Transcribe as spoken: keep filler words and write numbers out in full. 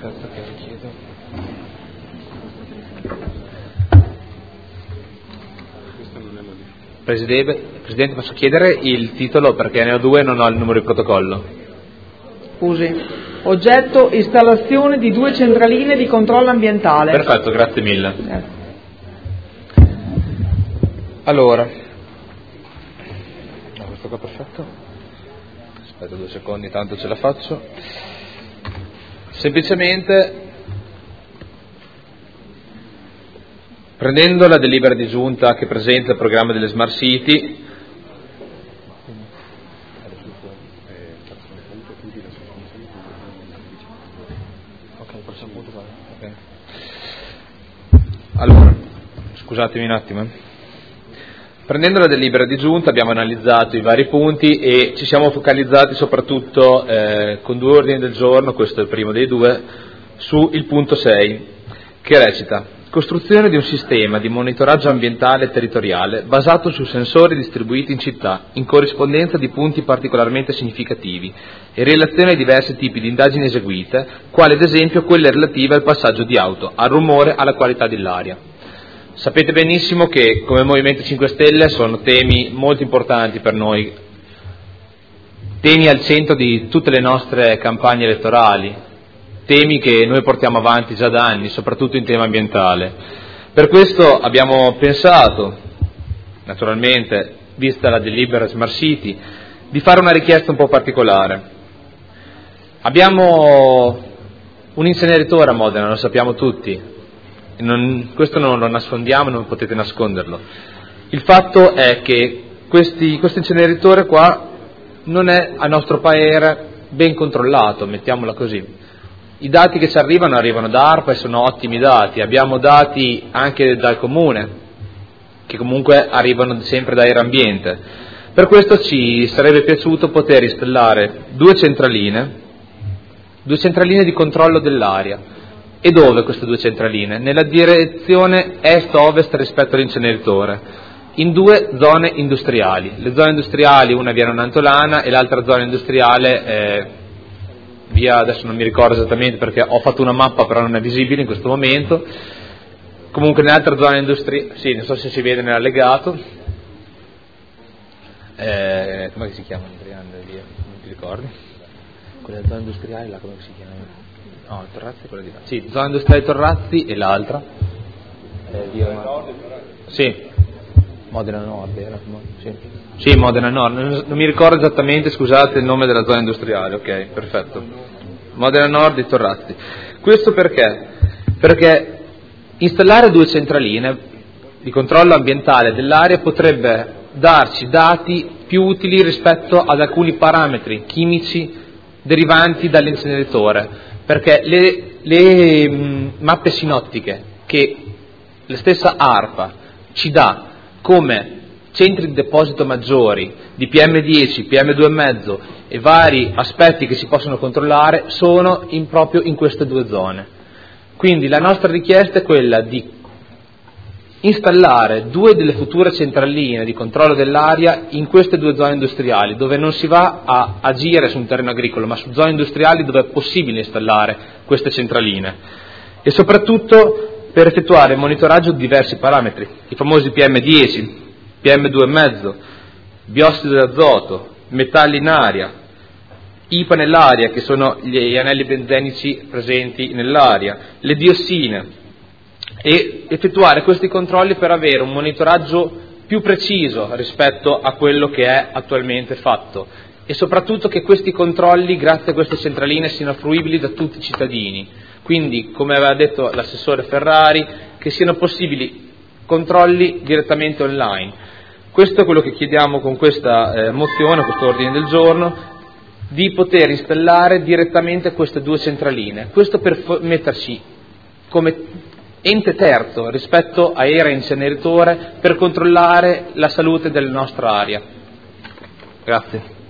aspetta che richiedo. Presidente, Presidente, posso chiedere il titolo perché ne ho due e non ho il numero di protocollo. Scusi. Oggetto installazione di due centraline di controllo ambientale. Perfetto, grazie mille. Grazie. Allora, no, questo qua perfetto. Aspetta due secondi, tanto ce la faccio. Semplicemente, prendendo la delibera di giunta che presenta il programma delle Smart City, allora, scusatemi un attimo. Prendendo la delibera di giunta abbiamo analizzato i vari punti e ci siamo focalizzati soprattutto eh, con due ordini del giorno, questo è il primo dei due, sul punto sei, che recita: costruzione di un sistema di monitoraggio ambientale territoriale basato su sensori distribuiti in città, in corrispondenza di punti particolarmente significativi, in relazione ai diversi tipi di indagini eseguite, quali ad esempio quelle relative al passaggio di auto, al rumore, alla qualità dell'aria. Sapete benissimo che come Movimento cinque Stelle sono temi molto importanti per noi, temi al centro di tutte le nostre campagne elettorali, temi che noi portiamo avanti già da anni, soprattutto in tema ambientale. Per questo abbiamo pensato, naturalmente, vista la delibera Smart City, di fare una richiesta un po' particolare. Abbiamo un inceneritore a Modena, lo sappiamo tutti, non, questo non lo nascondiamo, non potete nasconderlo. Il fatto è che questi, questo inceneritore qua non è, a nostro parere, ben controllato, mettiamola così. I dati che ci arrivano arrivano da ARPA e sono ottimi dati, abbiamo dati anche dal Comune, che comunque arrivano sempre da Aeroambiente. Per questo ci sarebbe piaciuto poter installare due centraline, due centraline di controllo dell'aria. E dove queste due centraline? Nella direzione est-ovest rispetto all'inceneritore, in due zone industriali. Le zone industriali, una via Nantolana e l'altra zona industriale è via, adesso non mi ricordo esattamente perché ho fatto una mappa però non è visibile in questo momento. Comunque nell'altra zona industriale, sì, non so se si vede nell'allegato, eh, come si chiama? Non ti ricordi? Quella zona industriale là come si chiama? No, Torrazzi è quella di là. Sì, zona industriale Torrazzi e l'altra? Eh, via Nord. Sì, Modena Nord era. Sì. Sì, Modena Nord. Non, non mi ricordo esattamente, scusate, il nome della zona industriale. Ok, perfetto. Modena Nord e Torrazzi. Questo perché? Perché installare due centraline di controllo ambientale dell'aria potrebbe darci dati più utili rispetto ad alcuni parametri chimici derivanti dall'inceneritore. Perché le, le mh, mappe sinottiche che la stessa ARPA ci dà come centri di deposito maggiori di P M dieci, P M due virgola cinque e vari aspetti che si possono controllare sono in, proprio in queste due zone. Quindi la nostra richiesta è quella di installare due delle future centraline di controllo dell'aria in queste due zone industriali, dove non si va a agire su un terreno agricolo, ma su zone industriali dove è possibile installare queste centraline. E soprattutto per effettuare il monitoraggio di diversi parametri, i famosi P M dieci, P M due virgola cinque, biossido d'azoto, metalli in aria, I P A nell'aria, che sono gli anelli benzenici presenti nell'aria, le diossine, e effettuare questi controlli per avere un monitoraggio più preciso rispetto a quello che è attualmente fatto e soprattutto che questi controlli, grazie a queste centraline, siano fruibili da tutti i cittadini. Quindi, come aveva detto l'assessore Ferrari, che siano possibili controlli direttamente online. Questo è quello che chiediamo con questa eh, mozione, questo ordine del giorno, di poter installare direttamente queste due centraline. Questo per metterci come ente terzo rispetto a era inceneritore per controllare la salute della nostra aria. Grazie.